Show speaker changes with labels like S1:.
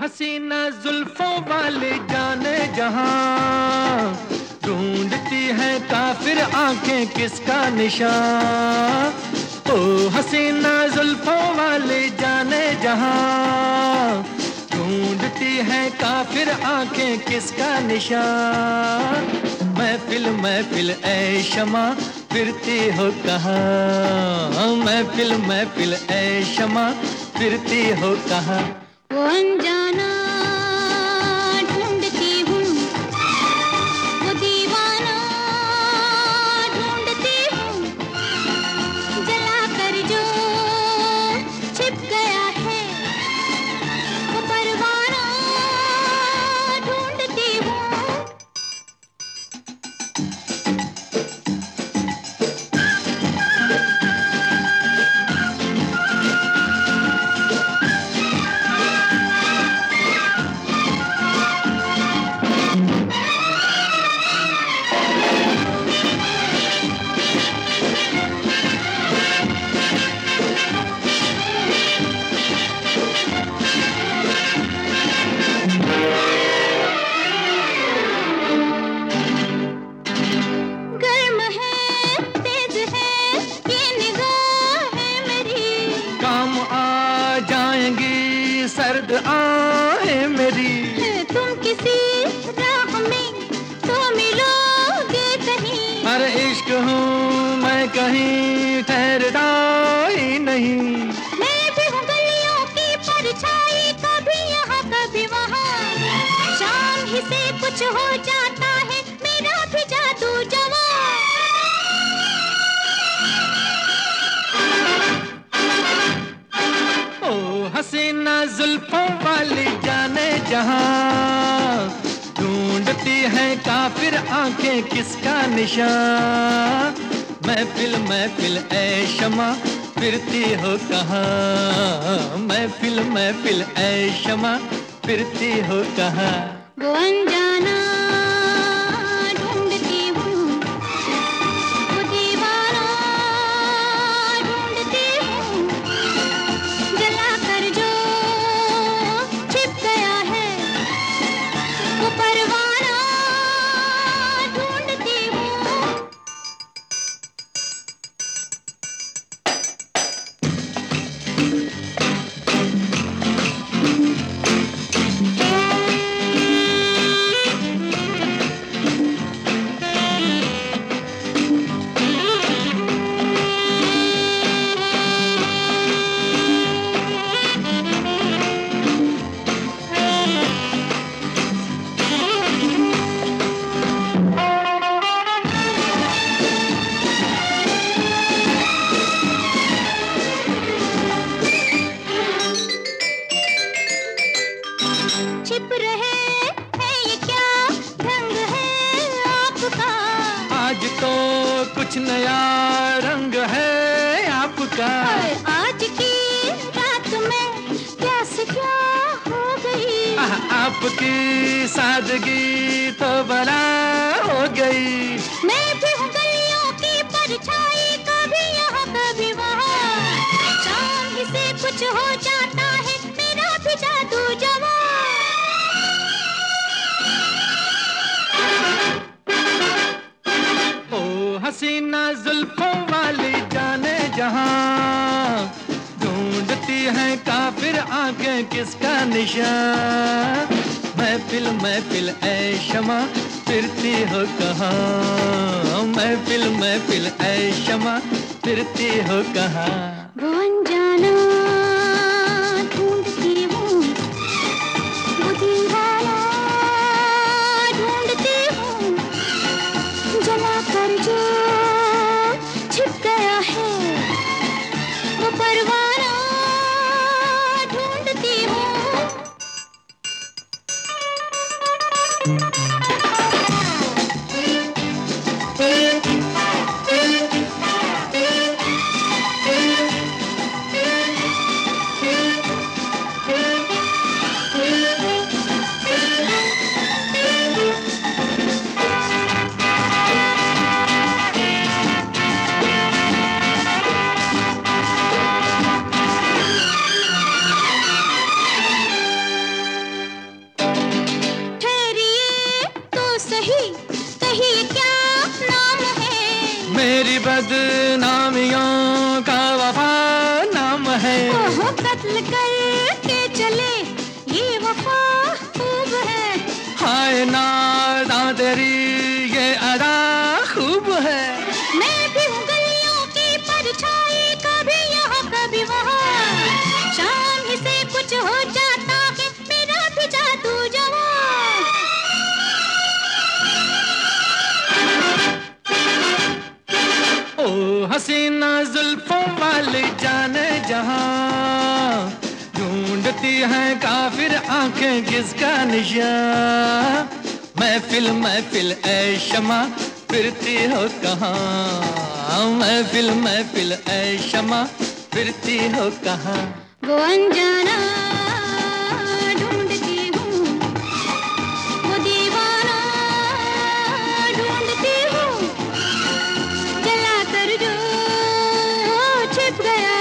S1: हसीना जुल्फों वाले जाने जहां, ढूंढती है काफिर आंखें किसका निशान। ओ हसीना जुल्फों वाले जाने जहां, ढूंढती है काफिर आंखें किसका निशान। महफिल महफिल ऐ शमा फिरती हो कहाँ, महफिल महफिल ऐ शमा फिरती हो कहाँ।
S2: वो अनजाना ढूंढती हूँ, वो दीवाना ढूंढती हूँ, जला कर जो छिप गया है वो परवाना ढूंढती हूँ।
S1: सर्द आए मेरी,
S2: तुम किसी राह में तो मिलोगे कहीं।
S1: अरे इश्क हूँ मैं कहीं ठहरता ही नहीं।
S2: मैं भी हूँ गलियों की परछाई, कभी यहाँ कभी वहाँ, शाम ही से कुछ हो जाता है मेरा भी जादू जवां।
S1: हसीना जुल्फों वाली जाने जहां, ढूंढती है काफिर आंखें किसका निशान। महफिल महफिल ऐ शमा फिरती हो कहाँ, महफिल महफिल ऐ शमा फिरती हो कहाँ।
S2: वो अनजाना ढूंढती हूँ, वो दीवाना ढूंढती हूँ, जला कर जो छिप गया है वो परवाना ढूंढती हूँ। छिप रहे हैं ये क्या ढंग है आपका,
S1: आज तो कुछ नया रंग है आपका।
S2: आज की रात में क्या से क्या हो गई,
S1: आपकी सादगी तो बला हो गई।
S2: मैं भी हूँ गलियों की परछाई, कभी यहाँ कभी वहाँ, शाम ही से कुछ हो जाता है मेरा भी जादू जवां।
S1: हसीना जुल्फों वाली जाने जहां, ढूंढती है काफिर आंखें किसका निशान। महफिल महफिल ऐ शमा फिरती हो कहाँ, महफिल महफिल ऐ शमा फिरती हो कहाँ।
S2: वो अनजाना ढूंढती हूँ, वो दीवाना ढूंढती हूँ, जला कर जो छिप गया है वो परवाना ढूंढती हूँ।
S1: बदनामियों का वफा नाम है।
S2: ओहो कत्ल करके चले ये वफा खूब है।
S1: हाय नादा तेरी ये अदा खूब है।
S2: मैं भी हूँ गलियों की परछाई, कभी यहाँ कभी वहाँ। शाम ही से कुछ हो जाता है मेरा भी जादू जवां।
S1: ओ हसीना जुल्फों वाली जाने जहां, ढूंढती है काफिर आंखें किसका निशान। महफिल महफिल ऐ शमा फिरती हो कहाँ, महफिल महफिल ऐ शमा फिरती हो कहाँ।
S2: वो अनजाना ढूंढती हूँ, वो दीवाना ढूंढती हूँ, जला कर जो छिप गया